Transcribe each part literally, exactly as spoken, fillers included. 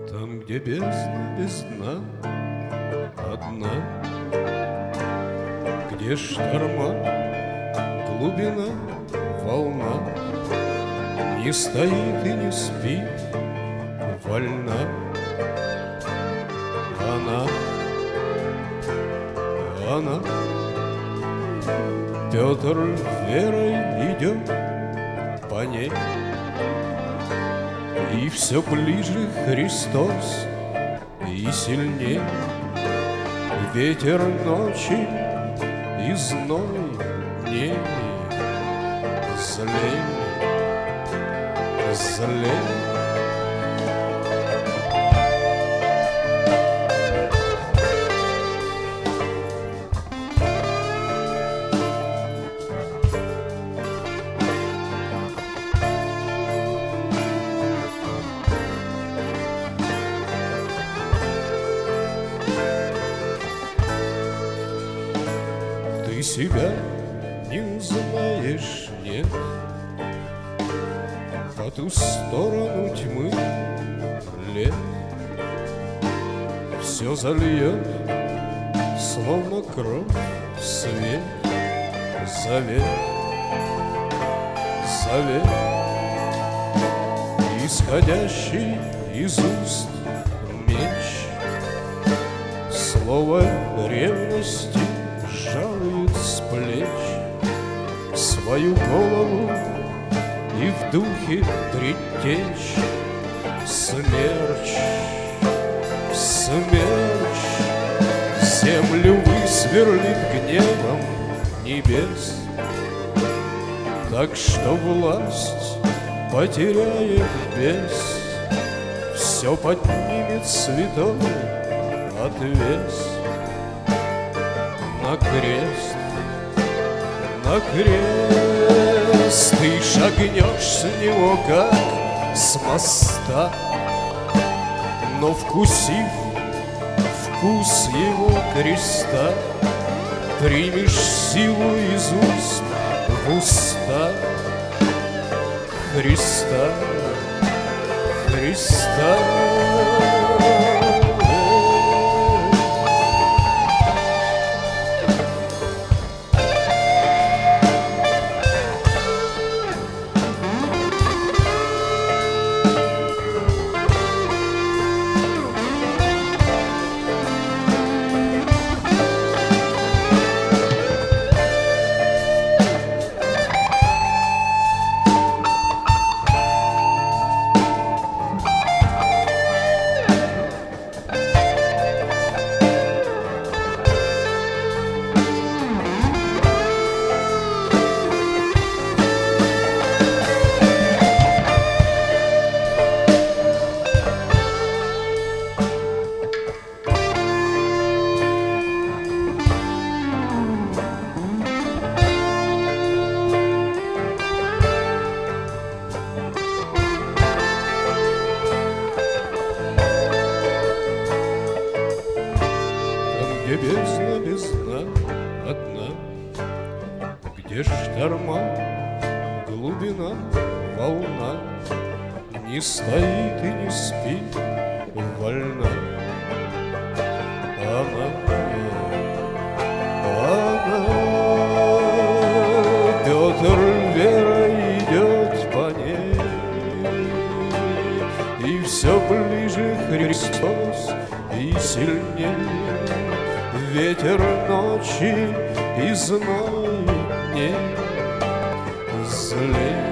Там, где бездна без дна одна, где шторма, глубина, волна, не стоит и не спит, вольна. Она, она, Петр верой идет по ней, и все ближе Христос, и сильней ветер ночи и зной дней. Злей, злей. Ты себя не узнаешь, нет, по ту сторону тьмы лет. Все зальет, словно кровь, свет, завет, завет, исходящий из уст меч. Слово ревности жалует с плеч свою голову и в духе предтечь. Смерч, смерч землю высверлит гневом небес, так что власть потеряет бес, все поднимет святой отвес. На крест, на крест ты шагнешь с него, как с моста, но вкусив вкус его креста, примешь силу из уст в уста Христа, Христа. Где бездна без дна одна, где шторма, глубина, волна, не стоит и не спит, вольна. Она, она, Петр верой идет по ней, и все ближе Христос, и сильнее ветер ночи и зной дней. Злей.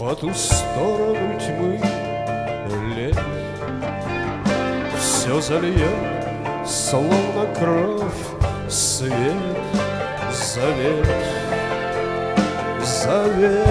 по ту сторону тьмы лет. Все зальет, словно кровь, свет, завет, завет,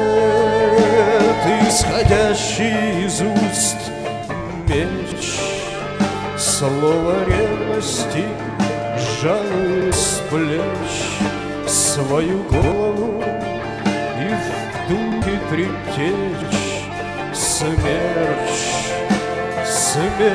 исходящий из уст меч, слово ревности жалует с плеч свою голову и в духе притечь смерч, смерч.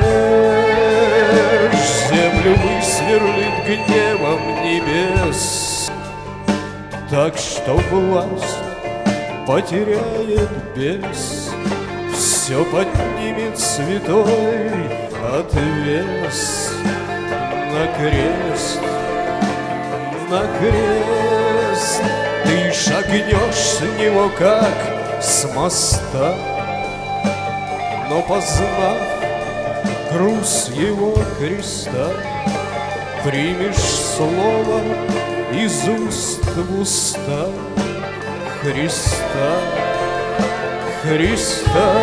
Землю высверлит гневом небес, так что власть потеряет бес, все поднимет святой отвес на крест, на крест. Ты шагнешь с него, как с моста, но познав груз его креста, примешь слово из уст в уста Христа, Христа.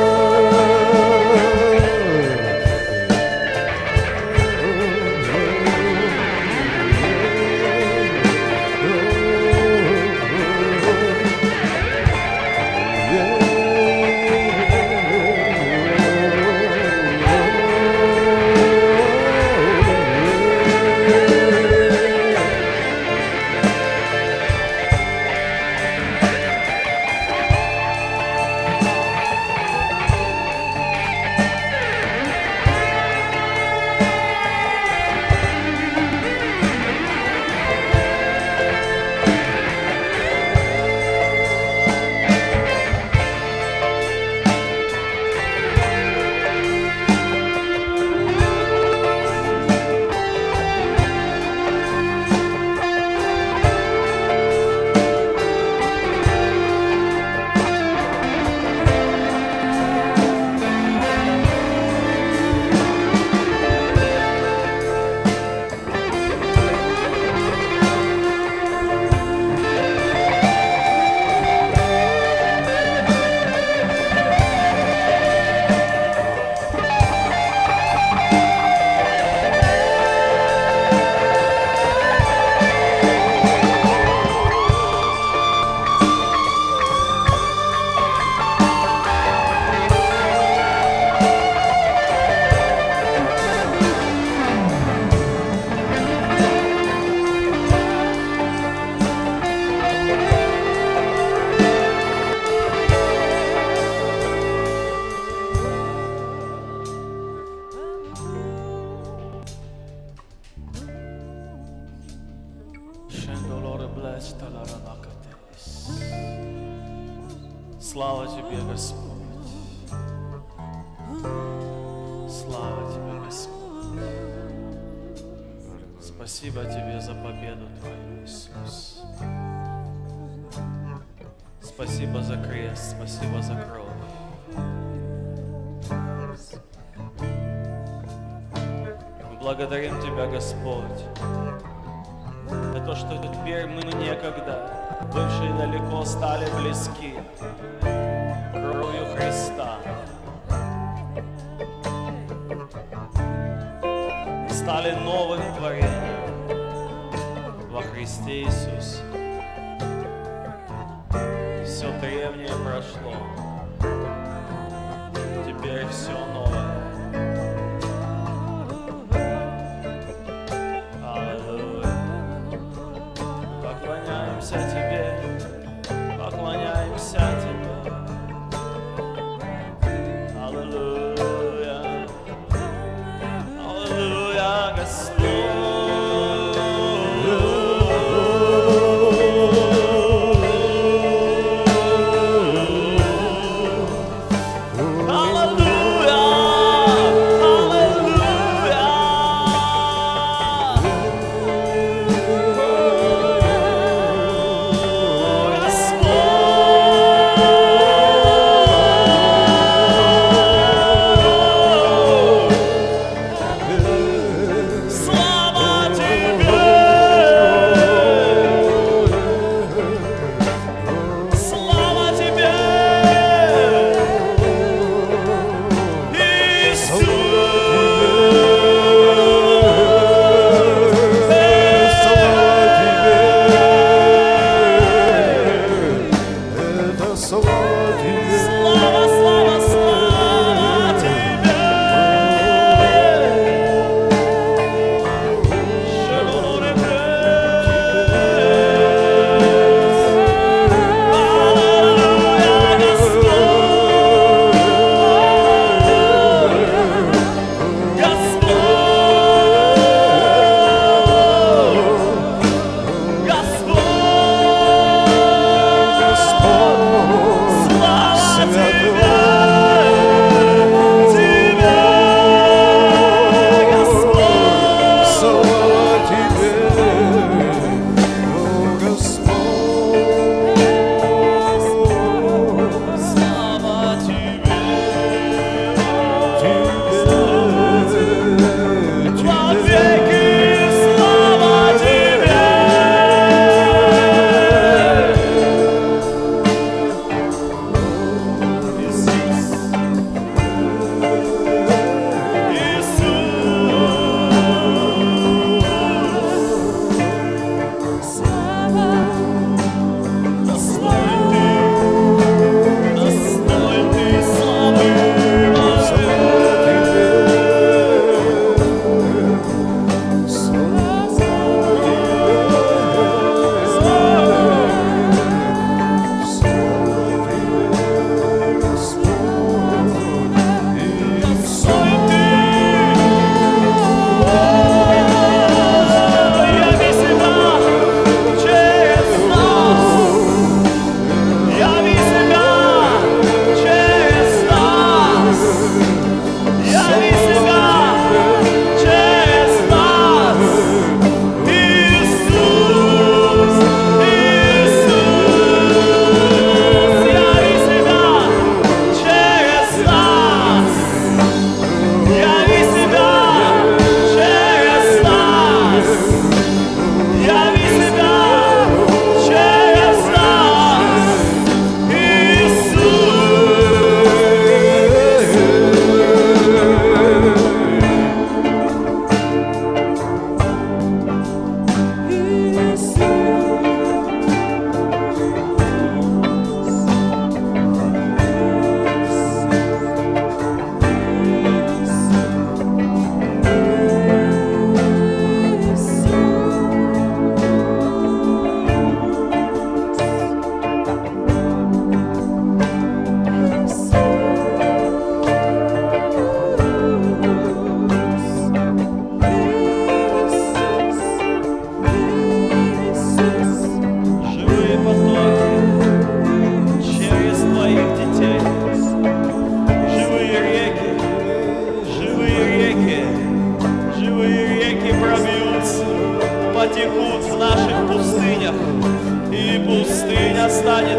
Слава Тебе, Господь! Слава Тебе, Господь! Спасибо Тебе за победу Твою, Иисус! Спасибо за крест, спасибо за кровь! Мы благодарим Тебя, Господь, за то, что теперь мы некогда, бывшие далеко, стали близки кровью Христа. Стали новым творением во Христе Иисусе. Все древнее прошло, теперь все новое. Аллилуйя. Поклоняемся Тебе, поклоняемся Тебе. Аллилуйя, аллилуйя, Господь. Аллилуйя.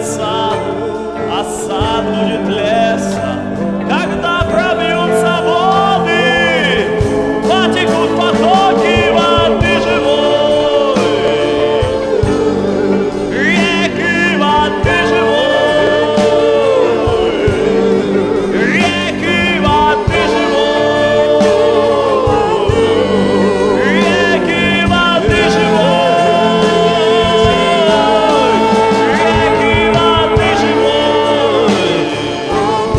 сад, а сад будет лесом. Когда пробьются воды, потекут потоки воды живой, реки воды живой, реки воды живой, реки воды живой, реки воды живой.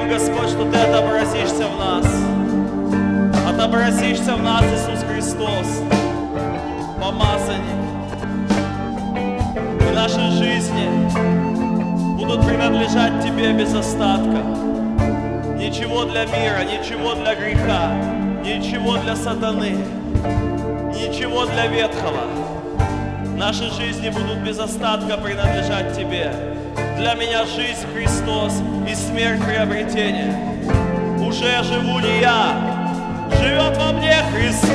Господь, что Ты отобразишься в нас. Отобразишься в нас, Иисус Христос, помазанник. И наши жизни будут принадлежать Тебе без остатка. Ничего для мира, ничего для греха, ничего для сатаны, ничего для ветхого. Наши жизни будут без остатка принадлежать Тебе. Для меня жизнь Христос и смерть приобретение. Уже живу не я, живет во мне Христос.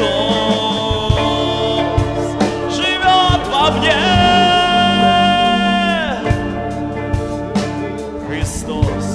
Живет во мне Христос.